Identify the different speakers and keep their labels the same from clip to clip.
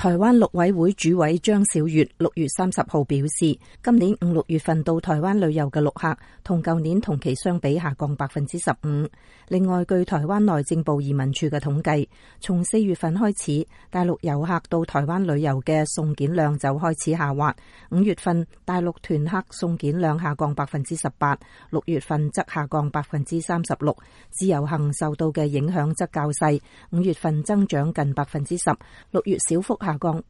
Speaker 1: 台灣陸委會主委張曉月6月30號表示，今年5、6月份到台灣旅遊嘅陸客同舊年同期相比下降15%。另外，據台灣內政部移民處嘅統計，從4月份開始，大陸遊客到台灣旅遊嘅送件量就開始下滑。5月份大陸團客送件量下降18%，6月份則下降36%。自由行受到嘅影響則較細，5月份增長近10%，6月小幅下降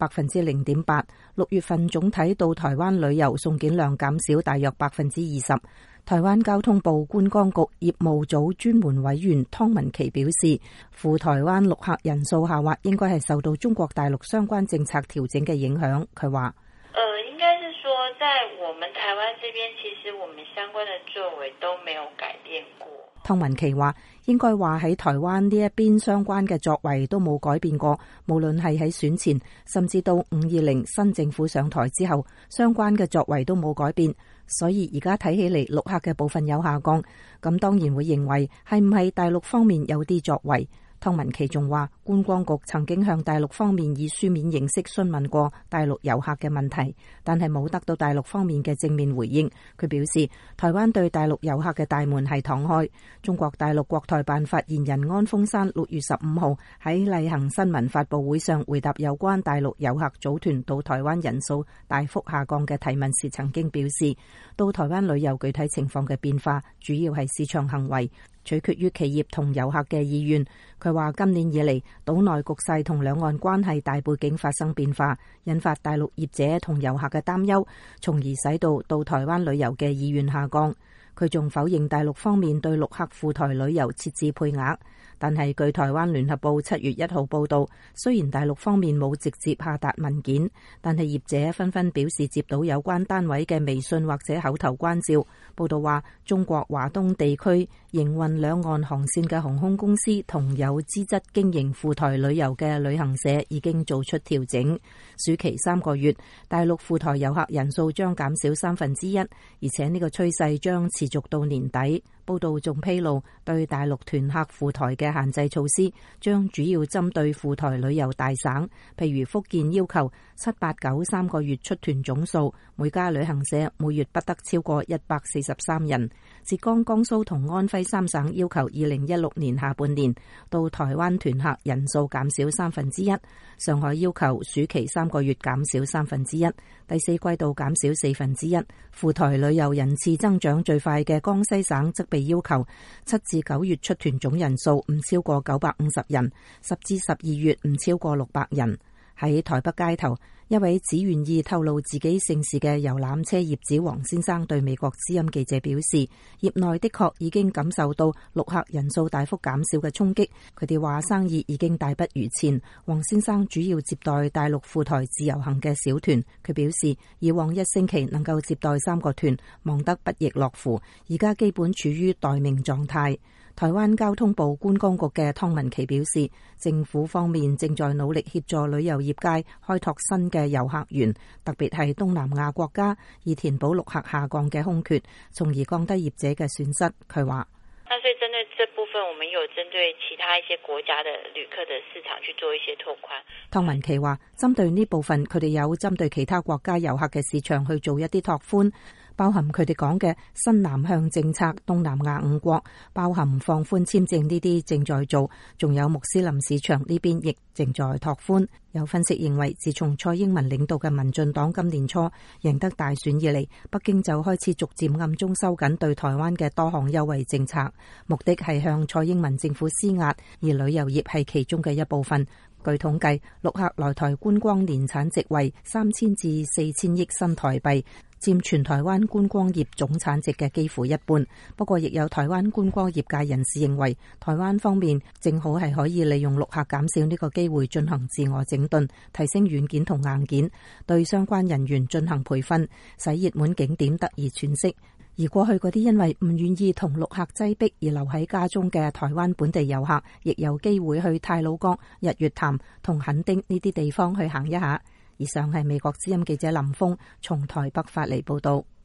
Speaker 1: 0.8%，6月份總體到台灣旅遊送件量減少大約20%。台灣交通部觀光局業務組專門委員湯文琪表示，赴台灣陸客人數下滑應該係受到中國大陸相關政策調整嘅影響。佢話：
Speaker 2: 應該是說在我們台灣這邊，其實我們相關的作為都沒有改變過。
Speaker 1: 湯文琪話：應該話喺台灣呢一邊相關嘅作為都冇改變過，無論係喺選前，甚至到520新政府上台之後，相關嘅作為都冇改變。所以而家睇起嚟，陸客嘅部分有下降，咁當然會認為係唔係大陸方面有啲作為。湯文琪仲話，觀光局曾經向大陸方面以書面形式詢問過大陸遊客嘅問題，但係冇得到大陸方面嘅正面回應。佢表示，台灣對大陸遊客嘅大門係敞開。中國大陸國台辦發言人安峰山6月15號喺例行新聞發佈會上回答有關大陸遊客組團到台灣人數大幅下降嘅提問時，曾經表示，到台灣旅遊具體情況嘅變化，主要係市場行為，取決於企業同遊客嘅意願。佢話今年以嚟，島內局勢同兩岸關係大背景發生變化，引發大陸業者同遊客嘅擔憂，從而使到台灣旅遊嘅意願下降。佢仲否認大陸方面對陸客赴台旅遊設置配額，但係據台灣聯合報7月1號報道，雖然大陸方面冇直接下達文件，但係業者紛紛表示接到有關單位嘅微信或者口頭關照。報道話，中國華東地區營運兩岸航線嘅航空公司同有資質經營赴台旅遊嘅旅行社已經做出調整。暑期3個月，大陸赴台遊客人數將減少1/3，而且呢個趨勢將持續到年底。報道仲披露，對大陸團客赴台嘅限制措施將主要針對赴台旅遊大省，譬如福建要求7、8、9 3個月出團總數，每家旅行社每月不得超過143人。浙江、江蘇同安徽3省要求2016年下半年到台灣團客人數減少1/3，上海要求暑期3個月減少1/3，第四季度減少1/4。赴台旅遊人次增長最快嘅江西省則被要求7至9月出團總人數唔超過950人，10至12月唔超過600人。喺台北街頭，一位只願意透露自己姓氏嘅遊覽車業主黃先生對美國之音記者表示，業內的確已經感受到陸客人數大幅減少嘅衝擊，佢哋話生意已經大不如前。黃先生主要接待大陸赴台自由行嘅小團，佢表示以往1星期能夠接待3個團，忙得不亦樂乎，而家基本處於待命狀態。台灣交通部觀光局嘅湯文琪表示，政府方面正在努力協助旅遊業界開拓新嘅遊客源，特別係東南亞國家，以填補陸客下降嘅空缺，從而降低業者嘅損失。佢話：
Speaker 2: 那所以針對這部分，我們有針對其他一些國家的旅客的市場去做一些拓寬。
Speaker 1: 湯文琪話，針對呢部分，佢哋有針對其他國家遊客嘅市場去做一啲拓寬。包含佢哋講嘅新南向政策，東南亞5國包含放寬簽證呢啲正在做，仲有穆斯林市場呢邊亦正在拓寬。有分析認為，自從蔡英文領導嘅民進黨今年初贏得大選以嚟，北京就開始逐漸暗中收緊對台灣嘅多項優惠政策，目的係向蔡英文政府施壓，而旅遊業係其中嘅一部分。據統計，陸客來台觀光年產值為3000至4000億新台幣，佔全台灣觀光業總產值嘅幾乎一半。不過，亦有台灣觀光業界人士認為，台灣方面正好係可以利用陸客減少呢個機會進行自我整頓，提升軟件同硬件，對相關人員進行培訓，使熱門景點得以喘息。而過去嗰啲因為唔願意同陸客擠迫而留喺家中嘅台灣本地遊客，亦有機會去太魯閣、日月潭同墾丁呢啲地方去行一下。以上係美國之音記者林峰從台北發嚟報道。